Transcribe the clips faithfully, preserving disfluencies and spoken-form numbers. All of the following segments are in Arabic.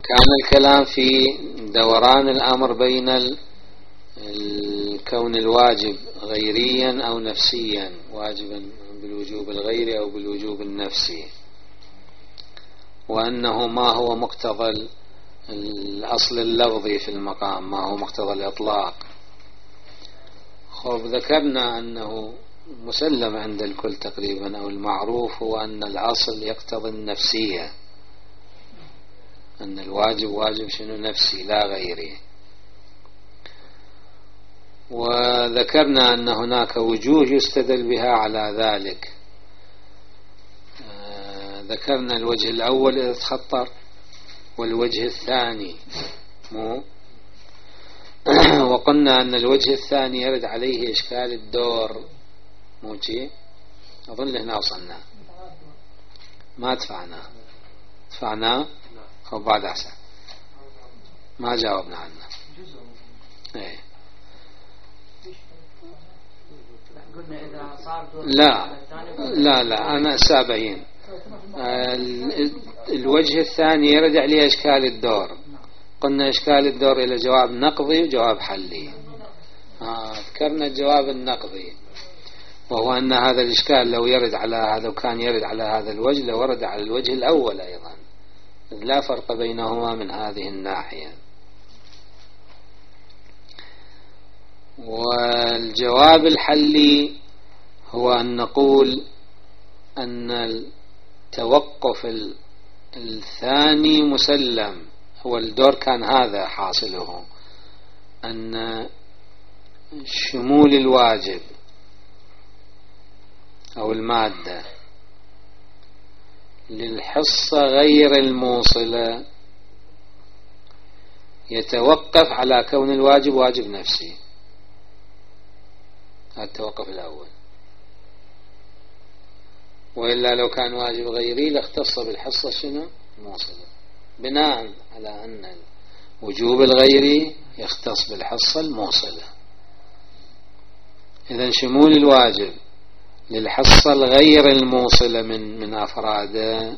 كان الكلام في دوران الأمر بين الكون الواجب غيريا أو نفسيا، واجبا بالوجوب الغيري أو بالوجوب النفسي، وأنه ما هو مقتضى الأصل اللفظي في المقام، ما هو مقتضى الإطلاق. خب ذكرنا أنه مسلم عند الكل تقريبا، أو المعروف هو أن الأصل يقتضي النفسية، أن الواجب واجب شنو نفسي لا غيري. وذكرنا أن هناك وجوه يستدل بها على ذلك. آه ذكرنا الوجه الأول إذا تخطر، والوجه الثاني مو وقلنا أن الوجه الثاني يرد عليه إشكال الدور، مو شيء أظن هنا وصلنا ما دفعنا دفعنا خب بعد أحسن ما جاوبنا عنه. ايه لا لا لا أنا سابعين. الوجه الثاني يرد عليه إشكال الدور، قلنا إشكال الدور إلى جواب نقضي وجواب حلي. ذكرنا الجواب النقضي، وهو أن هذا الإشكال لو يرد على هذا، لو كان يرد على هذا الوجه لورد على الوجه الأول أيضا، لا فرق بينهما من هذه الناحية. والجواب الحلي هو أن نقول أن التوقف الثاني مسلم، هو الدور كان هذا حاصله، أن شمول الواجب أو المادة للحصة غير الموصلة يتوقف على كون الواجب واجب نفسي. هذا التوقف الأول، وإلا لو كان واجب غيري لاختص بالحصة شنو موصلة، بناء على أن الوجوب الغيري يختص بالحصة الموصلة. إذن شمول الواجب للحصة الغير الموصلة من من أفراده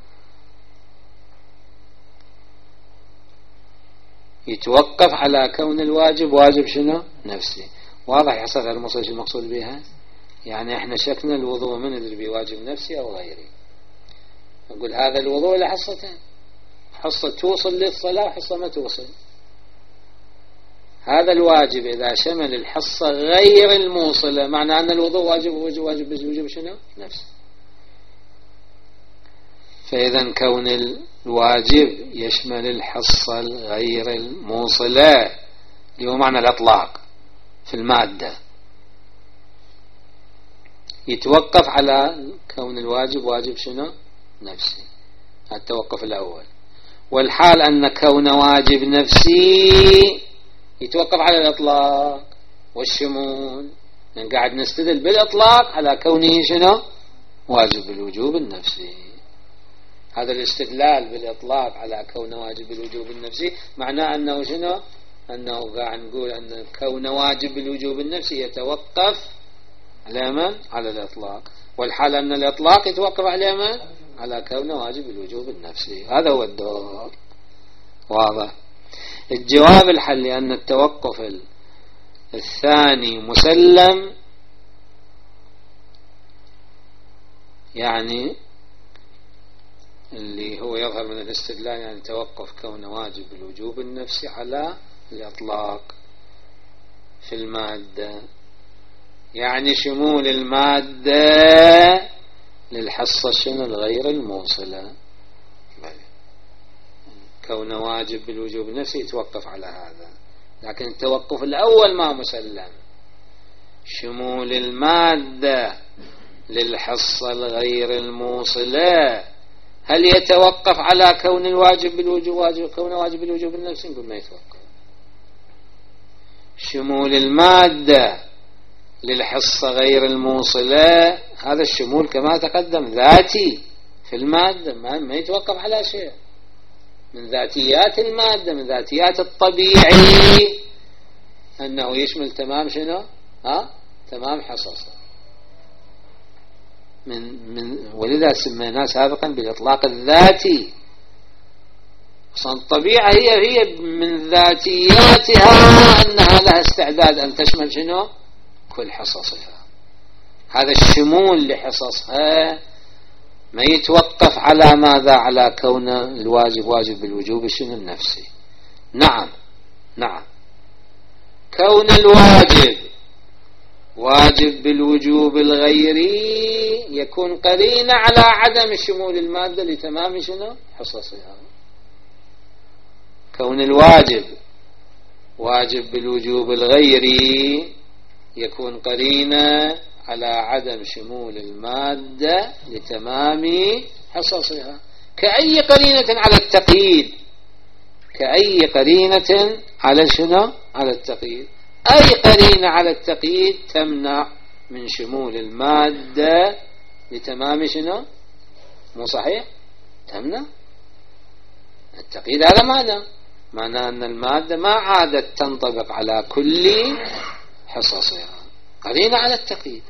يتوقف على كون الواجب واجب شنو نفسي. واضح يحصل غير موصل شو المقصود بها؟ يعني احنا شكنا الوضوء من ندري بواجب نفسي أو غيري. نقول هذا الوضوء لحصتين، حصة توصل للصلاة وحصة ما توصل. هذا الواجب إذا شمل الحصة غير الموصلة معنى أن الوضوء واجب واجب واجب بوجوب شنو نفسه. فإذا كون الواجب يشمل الحصة الغير الموصلة اللي هو معنى الإطلاق في المادة، يتوقف على كون الواجب واجب شنو نفسي. التوقف الأول. والحال أن كون واجب نفسي يتوقف على الإطلاق والشمول، يعني قاعد نستدل بالإطلاق على كونه شنو واجب الوجوب النفسي. هذا الاستدلال بالإطلاق على كونه واجب الوجوب النفسي معناه أنه شنو، أنه قاعد نقول أن كون واجب الوجوب النفسي يتوقف على من؟ على الإطلاق. والحال أن الإطلاق يتوقف على من؟ على كونه واجب الوجوب النفسي. هذا هو الدور. واضح. الجواب الحلي أن التوقف الثاني مسلم، يعني اللي هو يظهر من الاستدلال يعني توقف كون واجب الوجوب النفسي على الإطلاق في المادة، يعني شمول المادة للحصة شنو الغير الموصلة. كون واجب بالوجوب النفسي يتوقف على هذا، لكن التوقف الأول ما مسلم. شمول المادة للحصة الغير الموصلة هل يتوقف على كون الواجب بالوجوب واجب كون واجب بالوجوب النفسي؟ نقول ما يتوقف. شمول المادة للحصة غير الموصلة هذا الشمول كما تقدم ذاتي في المادة، ما يتوقف على شيء من ذاتيات المادة، من ذاتيات الطبيعي أنه يشمل تمام شنو ها تمام حصصه من من ولذا سميناه سابقا بالإطلاق الذاتي. أصلا الطبيعة هي هي من ذاتياتها أنها لها استعداد أن تشمل شنو؟ كل حصصها. هذا الشمول لحصصها ما يتوقف على ماذا؟ على كون الواجب واجب بالوجوب شنو النفسي. نعم نعم كون الواجب واجب بالوجوب الغيري يكون قرينة على عدم شمول المادة لتمام شنو حصصها. كون الواجب واجب بالوجوب الغيري يكون قرينة على عدم شمول المادة لتمام حصصها، كأي قرينة على التقييد، كأي قرينة على شنو؟ على التقييد. أي قرينة على التقييد تمنع من شمول المادة لتمام شنو؟ مو صحيح؟ تمنع التقييد. هذا معنى معنى أن المادة ما عادت تنطبق على كل حصصها، قرينة على التقييد.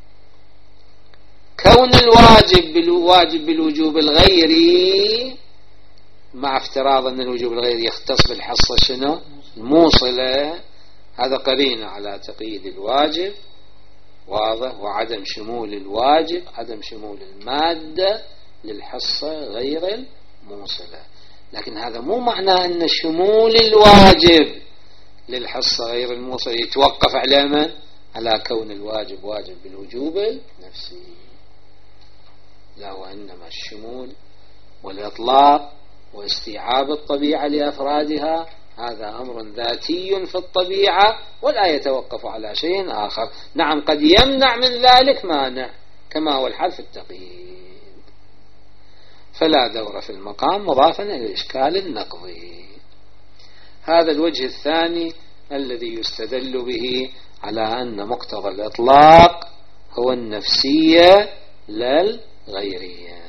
كون الواجب بالواجب بالوجوب الغيري مع افتراض أن الوجوب الغيري يختص بالحصة شنو؟ الموصلة، هذا قرينة على تقييد الواجب واضح، وعدم شمول الواجب عدم شمول المادة للحصة غير الموصلة. لكن هذا مو معنى أن شمول الواجب للحصة غير الموصلة يتوقف على من؟ على كون الواجب واجب بالوجوب النفسي. لا، وإنما الشمول والإطلاق واستيعاب الطبيعة لأفرادها هذا أمر ذاتي في الطبيعة ولا يتوقف على شيء آخر. نعم قد يمنع من ذلك مانع كما هو الحال في التقييد، فلا دور في المقام مضافا إلى الإشكال النقضي. هذا الوجه الثاني الذي يستدل به على أن مقتضى الإطلاق هو النفسية لا الغيرية.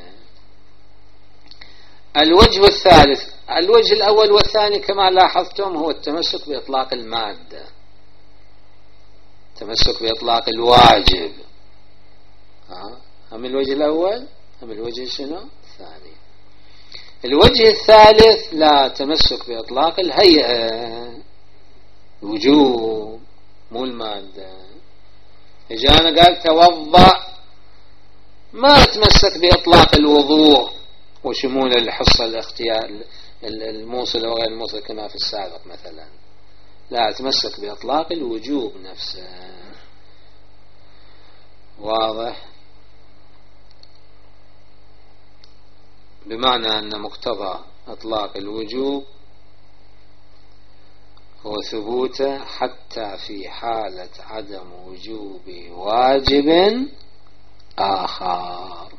الوجه الثالث، الوجه الأول والثاني كما لاحظتم هو التمسك بإطلاق المادة، التمسك بإطلاق الواجب. هم الوجه الأول هم الوجه شنو الثاني. الوجه الثالث لا تمسك بإطلاق الهيئة، وجوب مو المادة. إجانا قال توضأ، ما تمسك بإطلاق الوضوء وشمول الحصة الاختيار الموصلة وغير الموصلة كما في السابق مثلا، لا تمسك بإطلاق الوجوب نفسه. واضح؟ بمعنى أن مقتضى إطلاق الوجوب هو ثبوته حتى في حالة عدم وجوب واجب آخر.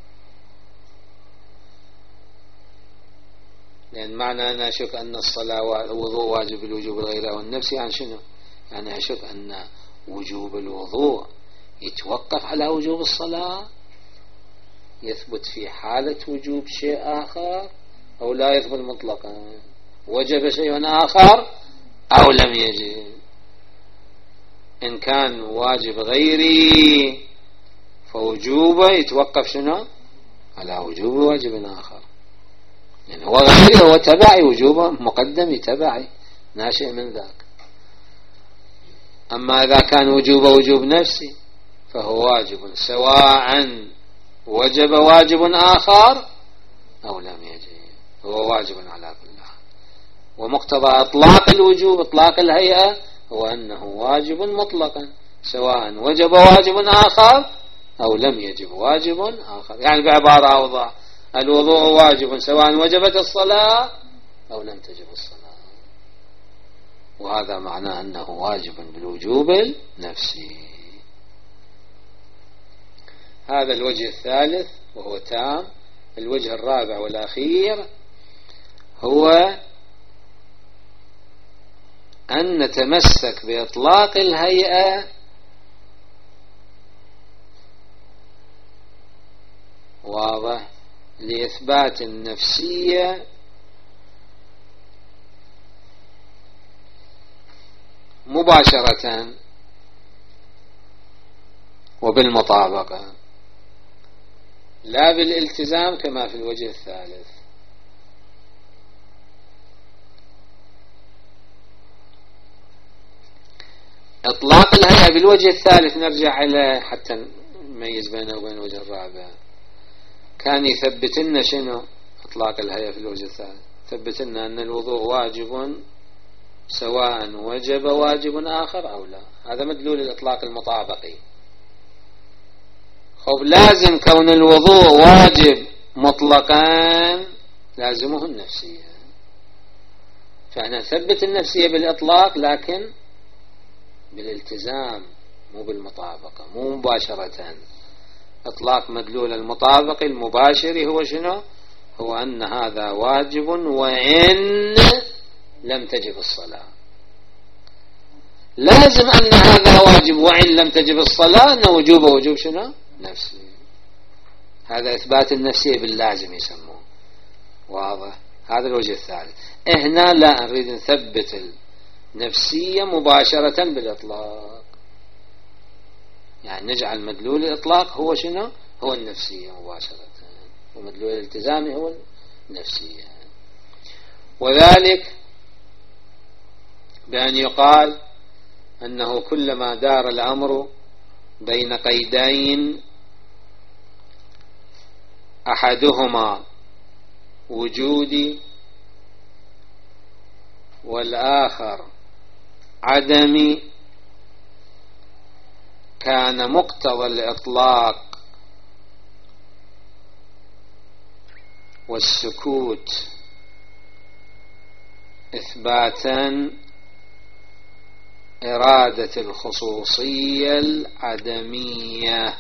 لأن معنى أن أشك أن الصلاة والوضوء واجب الوجوب الغير أو النفسي عن شنو؟ يعني أشك أن وجوب الوضوء يتوقف على وجوب الصلاة، يثبت في حالة وجوب شيء آخر أو لا يثبت مطلقا، وجب شيء آخر أو لم يجب. إن كان واجب غيري فوجوبه يتوقف شنو؟ على وجوب واجب آخر، يعني هو غيري هو تبعي، وجوبه مقدم تبعي ناشئ من ذاك. أما إذا كان وجوبه وجوب نفسي فهو واجب سواء وجب واجب آخر أو لم يجب، هو واجب على كل حال. ومقتضى إطلاق الوجوب إطلاق الهيئة هو أنه واجب مطلقا سواء وجب واجب آخر أو لم يجب واجب آخر. يعني بعبارة أوضح، الوضوء واجب سواء وجبت الصلاة أو لم تجب الصلاة، وهذا معناه أنه واجب بالوجوب النفسي. هذا الوجه الثالث وهو تام. الوجه الرابع والأخير هو أن نتمسك بإطلاق الهيئة واضح لإثبات النفسية مباشرة وبالمطابقة، لا بالالتزام كما في الوجه الثالث. إطلاق الهيئة بالوجه الثالث نرجع إلى حتى نميز بينه وبين الوجه الرابع. كان يثبت لنا شنو إطلاق الهيئة في الوجه الثالث؟ ثبت لنا أن الوضوء واجب سواء وجب واجب آخر أو لا. هذا مدلول الإطلاق المطابقي. خب لازم كون الوضوء واجب مطلقا لازمه النفسية. فاحنا نثبت النفسية بالإطلاق لكن بالالتزام مو بالمطابقة، مو مباشرة. إطلاق مدلول المطابق المباشر هو شنو؟ هو أن هذا واجب وإن لم تجب الصلاة. لازم أن هذا واجب وإن لم تجب الصلاة أن وجوبه وجوب شنو؟ نفسي. هذا إثبات النفسية باللازم يسموه. واضح؟ هذا الوجه الثالث. هنا لا نريد نثبت النفسية مباشرة بالإطلاق، يعني نجعل مدلول الإطلاق هو شنو؟ هو النفسية مباشرة، ومدلول الالتزام هو النفسية. وذلك بأن يقال أنه كلما دار الأمر بين قيدين أحدهما وجودي والآخر عدمي كان مقتضى الإطلاق والسكوت إثباتا إرادة الخصوصية العدمية.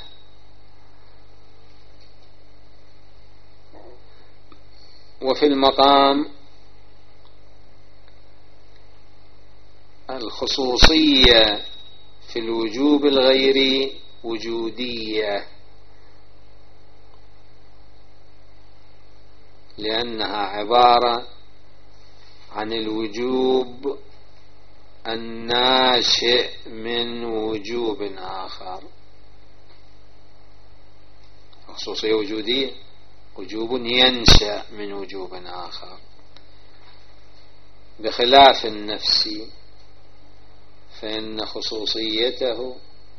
وفي المقام الخصوصية في الوجوب الغيري وجودية، لأنها عبارة عن الوجوب الناشئ من وجوب آخر. خصوصية وجودية وجوب ينشأ من وجوب آخر، بخلاف النفس فإن خصوصيته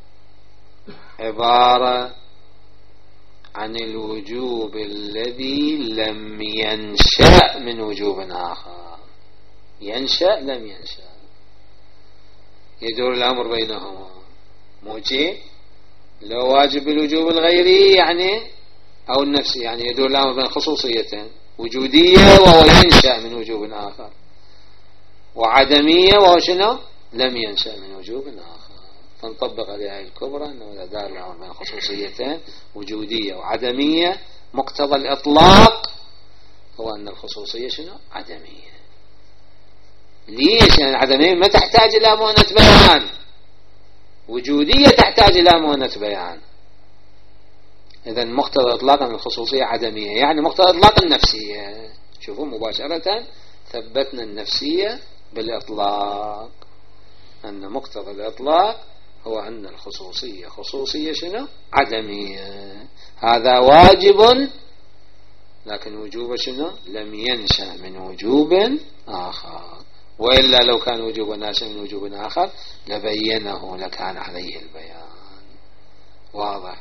عبارة عن الوجوب الذي لم ينشأ من وجوب آخر. ينشأ لم ينشأ، يدور الأمر بينهما. موجي لو واجب الوجوب الغيري يعني أو النفسي، يعني يدور الأمر بين خصوصيتين، وجودية وهو ينشأ من وجوب آخر، وعدمية وهو شنو؟ لم ينشأ من وجوب آخر. فنطبق عليها الكبرى أنه إذا دار الأمر بين خصوصيتين وجودية وعدمية مقتضى الإطلاق هو أن الخصوصية شنو؟ عدمية. ليش؟ يعني العدمية ما تحتاج إلى مؤنة بيان، وجودية تحتاج إلى مؤنة بيان. إذن مقتضى إطلاق أن الخصوصية عدمية، يعني مقتضى إطلاق النفسية. شوفوا مباشرة ثبتنا النفسية بالإطلاق، أن مقتضى الإطلاق هو أن الخصوصية خصوصية شنو؟ عدمية. هذا واجب لكن وجوب شنو؟ لم ينشأ من وجوب آخر، وإلا لو كان وجوب ناشئ من وجوب آخر لبينه لكان عليه البيان. واضح؟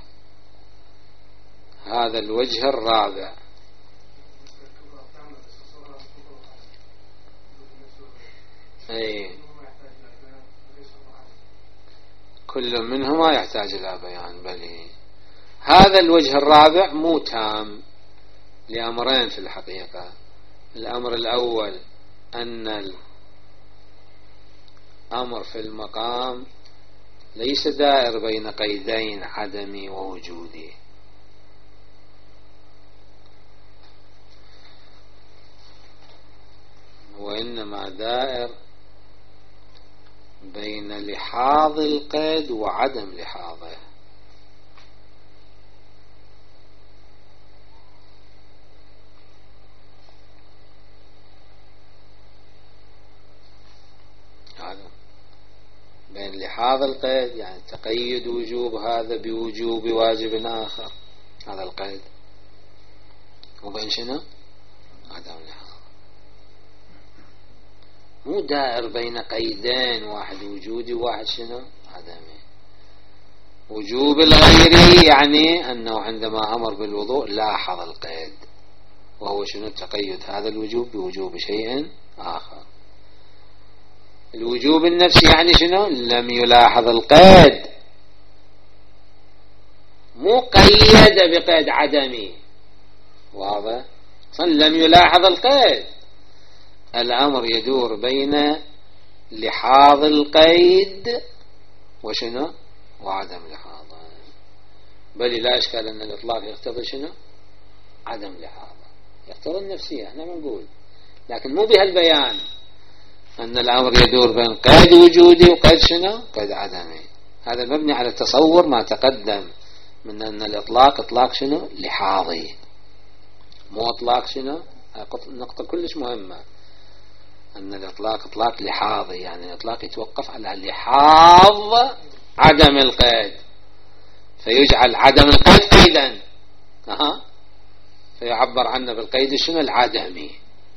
هذا الوجه الرابع. أي كل منهما يحتاج إلى بيان. بل هذا الوجه الرابع مو تام لأمرين في الحقيقة. الأمر الأول أن الأمر في المقام ليس دائر بين قيدين عدمي ووجودي، وإنما دائر بين لحاظ القيد وعدم لحاظه. بين لحاظ القيد يعني تقيد وجوب هذا بوجوب واجب آخر، هذا القيد، وبين شنو؟ عدم لحاظ. مو دائر بين قيدين، واحد وجودي وواحد شنو عدمي. وجوب الغيري يعني أنه عندما أمر بالوضوء لاحظ القيد، وهو شنو تقيد هذا الوجوب بوجوب شيء آخر. الوجوب النفسي يعني شنو؟ لم يلاحظ القيد، مو قيد بقيد عدمي، واضح؟ لم يلاحظ القيد. الأمر يدور بين لحاظ القيد وشنو وعدم لحاظه، بل لا إشكال أن الإطلاق يقتضي شنو عدم لحاظه، يقتضي النفسية، احنا بنقول، لكن مو بهالبيان أن الأمر يدور بين قيد وجودي وقيد شنو قيد عدمي. هذا مبني على تصور ما تقدم من أن الإطلاق إطلاق شنو لحاظي، مو إطلاق شنو، نقطة كلش مهمة، أن الإطلاق إطلاق لحاظي، يعني الإطلاق يتوقف على لحاظ عدم القيد، فيجعل عدم القيد قيدا، أها، فيعبر عنه بالقيد شنو العدمي،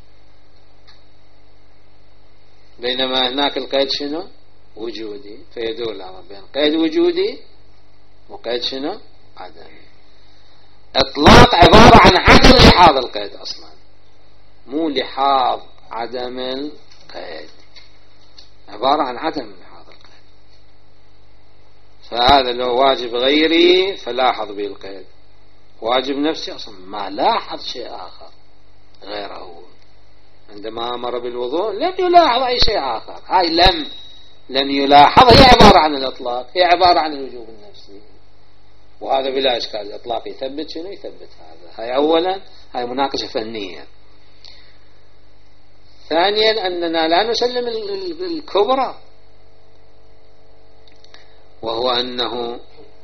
بينما هناك القيد شنو وجودي، فيدور الأمر بين قيد وجودي وقيد شنو عدمي. إطلاق عبارة عن عدم لحاظ القيد أصلا، مو لحاظ عدم القيد، عبارة عن عدم لحاظ القيد. فهذا لو واجب غيري فلاحظ به القيد، واجب نفسي أصلا ما لاحظ شيء آخر غيره، عندما أمر بالوضوء لم يلاحظ أي شيء آخر. هاي لم لم يلاحظ هي عبارة عن الإطلاق، هي عبارة عن الوجوب النفسي، وهذا بلا إشكال. الإطلاق يثبت شنو يثبت هذا. هاي أولا، هاي مناقشة فنية. ثانيا أننا لا نسلم الكبرى، وهو أنه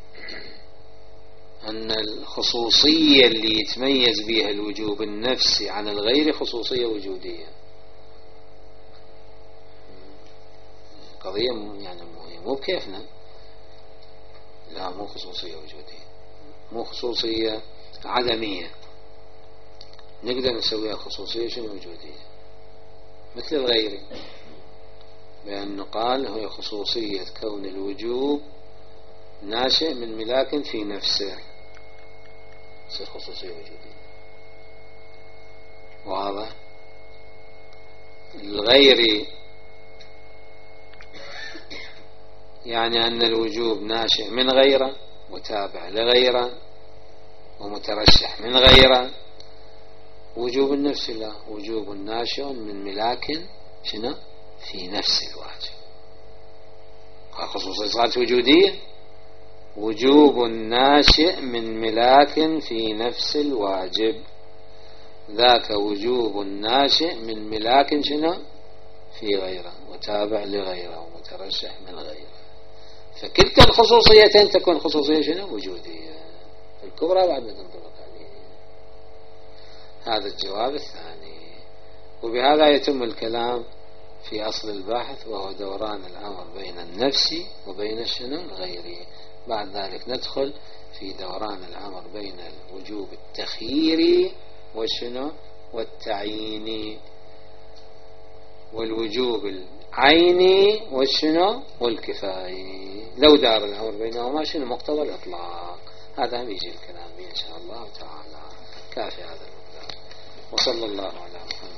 أن الخصوصية اللي يتميز بها الوجوب النفسي عن الغير خصوصية وجودية. قضية يعني مو بكيفنا، لا مو خصوصية وجودية، مو خصوصية عدمية، نقدر نسويها خصوصية شنو وجودية مثل الغير، بأنه قال هي خصوصية كون الوجوب ناشئ من ملاك في نفسه، تصير خصوصية وجودية، واضح. الغير يعني أن الوجوب ناشئ من غيره وتابع لغيره ومترشح من غيره. وجوب النفس لا، وجوب ناشئ من ملاك شنو في نفس الواجب، خصوصية صارت وجودية. وجوب ناشئ من ملاك في نفس الواجب، ذاك وجوب ناشئ من ملاك شنو في غيره وتابع لغيره ومترشح من غيره. فكلتا الخصوصيتين تكون خصوصية شنو وجودية، الكبرى بعد ما تنطبق عليه. هذا الجواب الثاني. وبهذا يتم الكلام في أصل الباحث، وهو دوران الأمر بين النفس وبين الشنو الغيري. بعد ذلك ندخل في دوران الأمر بين الوجوب التخييري والشنو والتعييني، والوجوب العيني والشنو والكفايي. لو دار الأمر بينهما شنو مقتضى الإطلاق. هذا هم يجي الكلام به إن شاء الله تعالى. كافي هذا المقدار. وصلى الله على محمد.